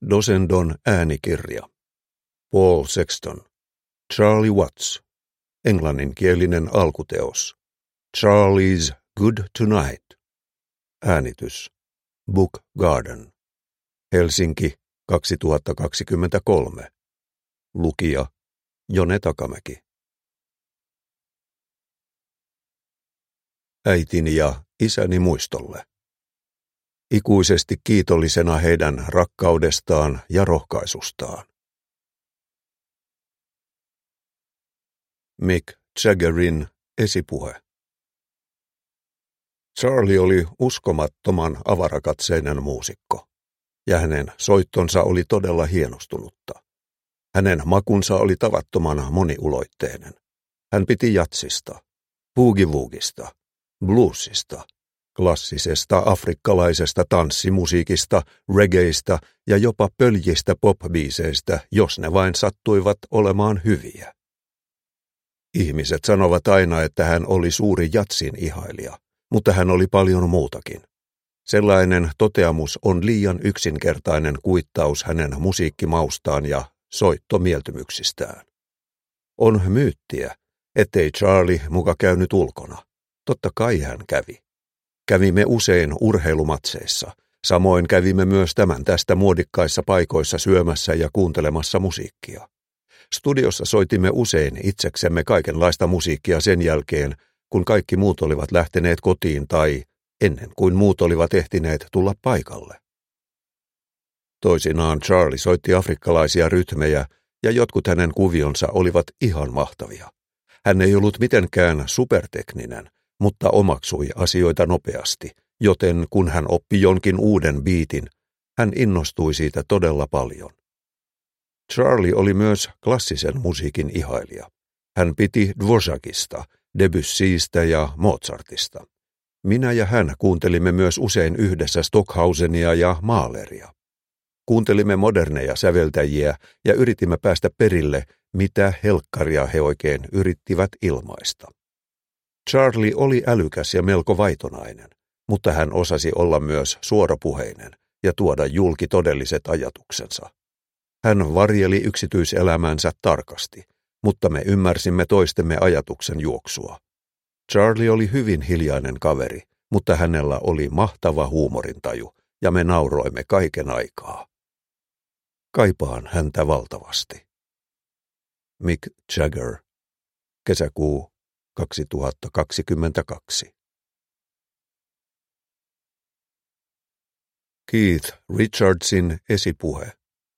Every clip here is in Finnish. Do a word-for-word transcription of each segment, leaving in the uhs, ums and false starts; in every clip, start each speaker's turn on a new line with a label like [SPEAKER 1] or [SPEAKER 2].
[SPEAKER 1] Dosendon äänikirja. Paul Sexton. Charlie Watts. Englanninkielinen alkuteos. Charlie's Good Tonight. Äänitys. Book Garden. Helsinki, kaksituhattakaksikymmentäkolme. Lukija Jone Takamäki. Äitini ja isäni muistolle. Ikuisesti kiitollisena heidän rakkaudestaan ja rohkaisustaan. Mick Jaggerin esipuhe. Charlie oli uskomattoman avarakatseinen muusikko, ja hänen soittonsa oli todella hienostunutta. Hänen makunsa oli tavattoman moniuloitteinen. Hän piti jatsista, boogie-woogista, bluesista, klassisesta afrikkalaisesta tanssimusiikista, reggaeista ja jopa pöljistä popbiiseistä, jos ne vain sattuivat olemaan hyviä. Ihmiset sanovat aina, että hän oli suuri jatsin ihailija, mutta hän oli paljon muutakin. Sellainen toteamus on liian yksinkertainen kuittaus hänen musiikkimaustaan ja soittomieltymyksistään. On myyttiä, ettei Charlie muka käynyt ulkona. Totta kai hän kävi. Kävimme usein urheilumatseissa. Samoin kävimme myös tämän tästä muodikkaissa paikoissa syömässä ja kuuntelemassa musiikkia. Studiossa soitimme usein itseksemme kaikenlaista musiikkia sen jälkeen, kun kaikki muut olivat lähteneet kotiin tai ennen kuin muut olivat ehtineet tulla paikalle. Toisinaan Charlie soitti afrikkalaisia rytmejä ja jotkut hänen kuvionsa olivat ihan mahtavia. Hän ei ollut mitenkään supertekninen, mutta omaksui asioita nopeasti, joten kun hän oppi jonkin uuden biitin, hän innostui siitä todella paljon. Charlie oli myös klassisen musiikin ihailija. Hän piti Dvořákista, Debussystä ja Mozartista. Minä ja hän kuuntelimme myös usein yhdessä Stockhausenia ja Mahleria. Kuuntelimme moderneja säveltäjiä ja yritimme päästä perille, mitä helkkaria he oikein yrittivät ilmaista. Charlie oli älykäs ja melko vaitonainen, mutta hän osasi olla myös suorapuheinen ja tuoda julki todelliset ajatuksensa. Hän varjeli yksityiselämänsä tarkasti, mutta me ymmärsimme toistemme ajatuksen juoksua. Charlie oli hyvin hiljainen kaveri, mutta hänellä oli mahtava huumorintaju, ja me nauroimme kaiken aikaa. Kaipaan häntä valtavasti. Mick Jagger, kesäkuu kaksituhattakaksikymmentäkaksi. Keith Richardsin esipuhe.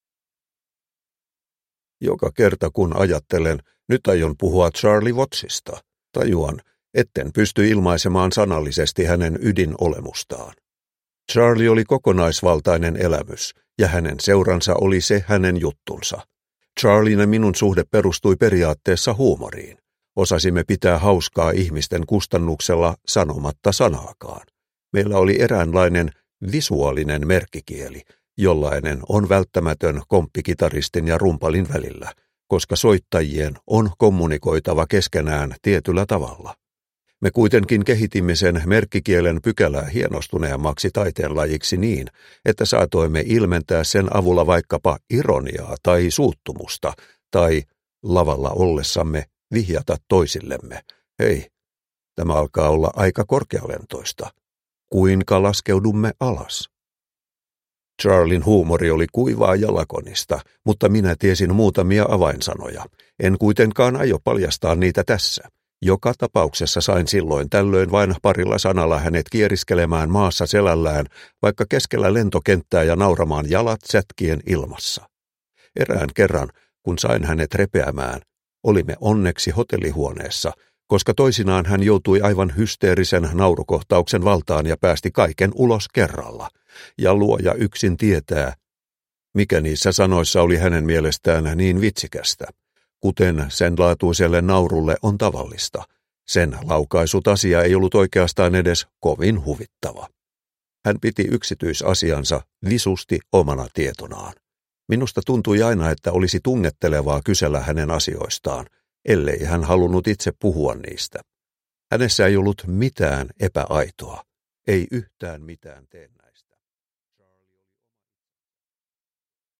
[SPEAKER 1] Joka kerta kun ajattelen, nyt aion puhua Charlie Wattsista, tajuan, etten pysty ilmaisemaan sanallisesti hänen ydinolemustaan. Charlie oli kokonaisvaltainen elämys, ja hänen seuransa oli se hänen juttunsa. Charlien ja minun suhde perustui periaatteessa huumoriin. Osasimme pitää hauskaa ihmisten kustannuksella sanomatta sanaakaan. Meillä oli eräänlainen visuaalinen merkkikieli, jollainen on välttämätön komppikitaristin ja rumpalin välillä, koska soittajien on kommunikoitava keskenään tietyllä tavalla. Me kuitenkin kehitimme sen merkkikielen pykälää hienostuneemmaksi taiteenlajiksi niin, että saatoimme ilmentää sen avulla vaikkapa ironiaa tai suuttumusta, tai lavalla ollessamme vihjata toisillemme. Hei, tämä alkaa olla aika korkealentoista. Kuinka laskeudumme alas? Charlien huumori oli kuivaa ja lakonista, mutta minä tiesin muutamia avainsanoja. En kuitenkaan aio paljastaa niitä tässä. Joka tapauksessa sain silloin tällöin vain parilla sanalla hänet kieriskelemään maassa selällään, vaikka keskellä lentokenttää ja nauramaan jalat sätkien ilmassa. Erään kerran, kun sain hänet repeämään, olimme onneksi hotellihuoneessa, koska toisinaan hän joutui aivan hysteerisen naurukohtauksen valtaan ja päästi kaiken ulos kerralla. Ja luoja yksin tietää, mikä niissä sanoissa oli hänen mielestään niin vitsikästä. Kuten sen laatuiselle naurulle on tavallista, sen laukaisut asia ei ollut oikeastaan edes kovin huvittava. Hän piti yksityisasiansa visusti omana tietonaan. Minusta tuntui aina, että olisi tungettelevaa kysellä hänen asioistaan, ellei hän halunnut itse puhua niistä. Hänessä ei ollut mitään epäaitoa, ei yhtään mitään teennäistä.